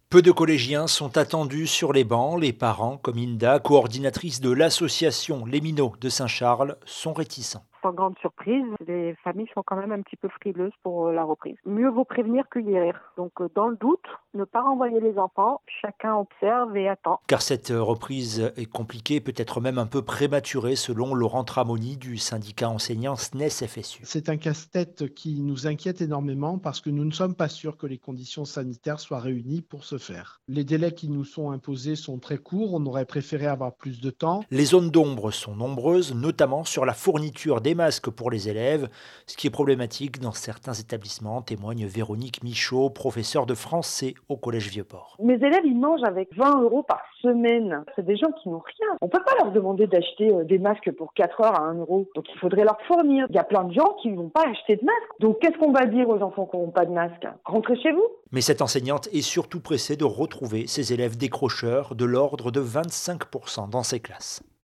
Peu de collégiens sont attendus sur les bancs. Les parents, comme Inda, coordinatrice de l'association Les Minots de Saint-Charles, sont réticents. Sans grande surprise, les familles sont quand même un petit peu frileuses pour la reprise. Mieux vaut prévenir que guérir. Donc dans le doute, ne pas renvoyer les enfants, chacun observe et attend. Car cette reprise est compliquée, peut-être même un peu prématurée, selon Laurent Tramoni du syndicat enseignant SNES-FSU. C'est un casse-tête qui nous inquiète énormément parce que nous ne sommes pas sûrs que les conditions sanitaires soient réunies pour ce faire. Les délais qui nous sont imposés sont très courts, on aurait préféré avoir plus de temps. Les zones d'ombre sont nombreuses, notamment sur la fourniture des masques pour les élèves, ce qui est problématique dans certains établissements, témoigne Véronique Michaud, professeure de français au Collège Vieux-Port. Mes élèves, ils mangent avec 20 € par semaine. C'est des gens qui n'ont rien. On ne peut pas leur demander d'acheter des masques pour 4 heures à 1 euro. Donc il faudrait leur fournir. Il y a plein de gens qui ne vont pas acheter de masques. Donc qu'est-ce qu'on va dire aux enfants qui n'auront pas de masque? Rentrez chez vous. Mais cette enseignante est surtout pressée de retrouver ses élèves décrocheurs de l'ordre de 25% dans ses classes.